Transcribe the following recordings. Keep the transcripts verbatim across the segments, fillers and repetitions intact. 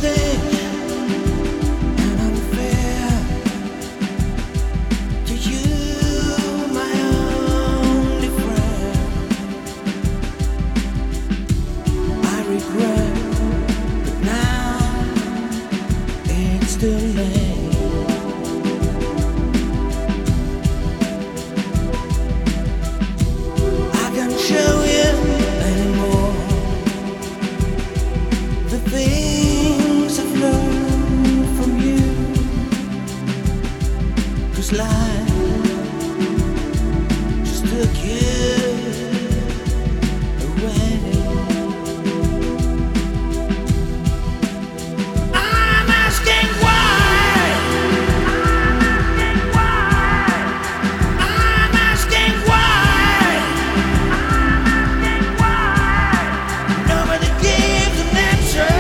selfish and unfair to you, my only friend. I regret, but now it's too late. I can't show you anymore the things I've learned from you, 'cause life just took you away. I'm asking why. I'm asking why. Nobody gives an answer.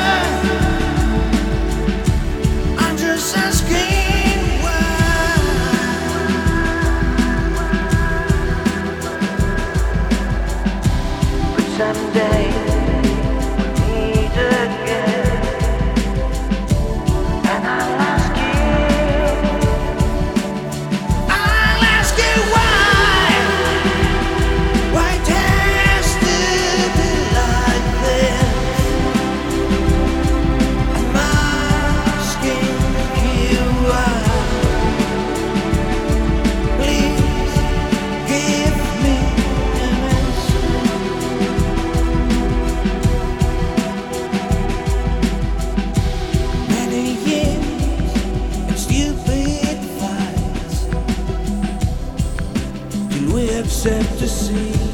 I'm just asking why. But someday we'll meet again, and I'll ask you, I'll ask you why. Why it has to be like this? I'm asking you why. Please give me an answer. Many years and stupid fights till we accept to see